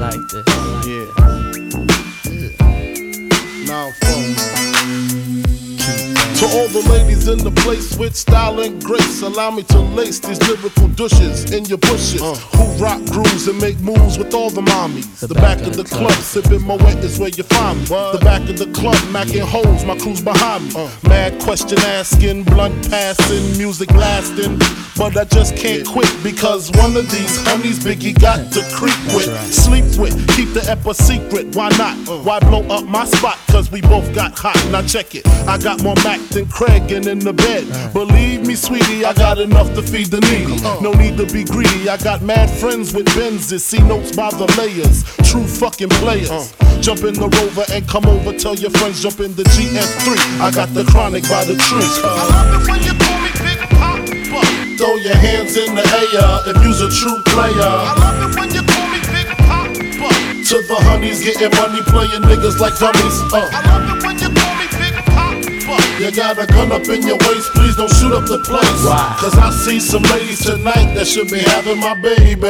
like this. Now, to all the ladies in the place with style and grace, allow me to lace these lyrical douches in your bushes who rock grooves and make moves with all the mommies. The back of the club, sipping Moet is where you find me. The back of the club, macking holes, my crew's behind me. Mad question asking, blunt passing, music lasting. But I just can't quit because one of these honeys Biggie got to creep with, sleep with, keep the ep a secret. Why not? Why blow up my spot? Cause we both got hot. Now check it. I got more Mac than Craig and in the bed. Believe me, sweetie, I got enough to feed the needy. No need to be greedy. I got mad friends with Benzes. See notes by the layers. True fucking players. Jump in the Rover and come over. Tell your friends jump in the GS3. I got the chronic by the tree. I love it when you call me Big Papa. Throw your hands in the air if you's a true player. I love it when you call me Big Papa. To the honeys getting money, playing niggas like dummies. I love it when you call me Big Papa. You got a gun up in your waist, please don't shoot up the place. Why? Cause I see some ladies tonight that should be having my baby.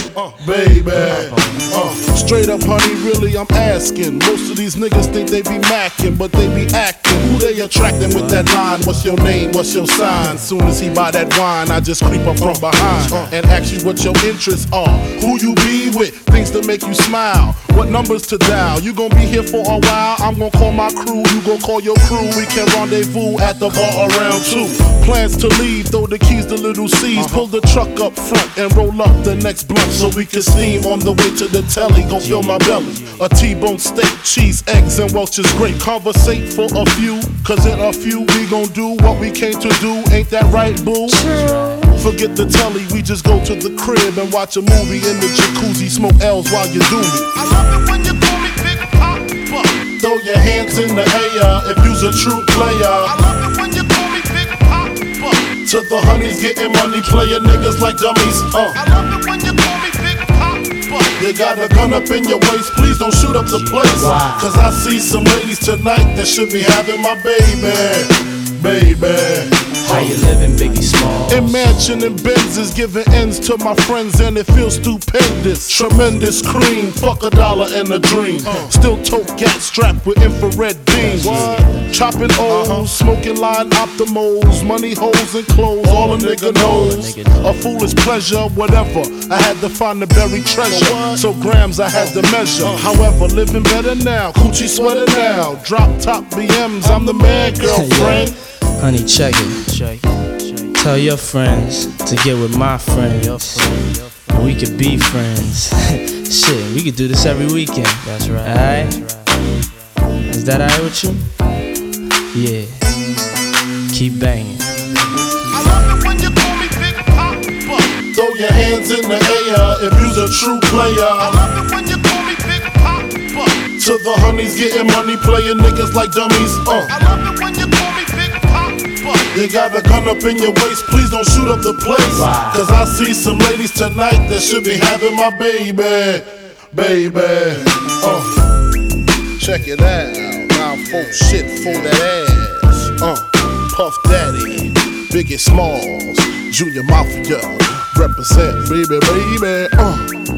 Baby. Straight up, honey, really, I'm asking. Most of these niggas think they be macking, but they be acting. Who they attracting with that line? What's your name? What's your sign? Soon as he buy that wine, I just creep up from behind and ask you what your interests are. Who you be with? Things to make you smile. What numbers to dial? You gon' be here for a while. I'm gon' call my crew. You gon' call your crew. We can rendezvous at the bar around 2. Plans to leave, throw the keys to little C's. Pull the truck up front and roll up the next blunt so we can steam on the way to the telly. Gon' fill my belly. A T-bone steak, cheese, eggs, and Welch's grape. Conversate for a few, cause in a few we gon' do what we came to do. Ain't that right, boo? Forget the telly, we just go to the crib and watch a movie in the jacuzzi. Smoke L's while you do me. I love it when you call me Big Papa. Throw your hands in the air if you's a true player. I love it when you call me Big Papa. To the honeys getting money, playing niggas like dummies. I love it when you call me Big Papa. You got a gun up in your waist, please don't shoot up the place. Cause I see some ladies tonight that should be having my baby. How you living, Biggie Smalls? Imagine and Benzes giving ends to my friends and it feels stupendous. Tremendous cream, fuck $1 and a dream. Still tote gat strapped with infrared beams. Chopping O's, smoking line optimals, money holes and clothes, all a nigga knows. A foolish pleasure, whatever. I had to find the buried treasure, so grams I had to measure. However, living better now, coochie sweater now. Drop top BMs, I'm the man, girlfriend. Honey, check it. Tell your friends to get with my friends. We could be friends. Shit, we could do this every weekend. That's right. Alright? Is that alright with you? Yeah. Keep banging. I love it when you call me Big Papa. Throw your hands in the air if you's a true player. I love it when you call me Big Papa. To the honeys getting money, playing niggas like dummies. I love it when you call me Big Papa. You got a gun up in your waist, please don't shoot up the place. Cause I see some ladies tonight that should be having my baby. Check it out. Now folks shit for that ass. Puff Daddy, Biggie Smalls, Junior Mafia, represent baby.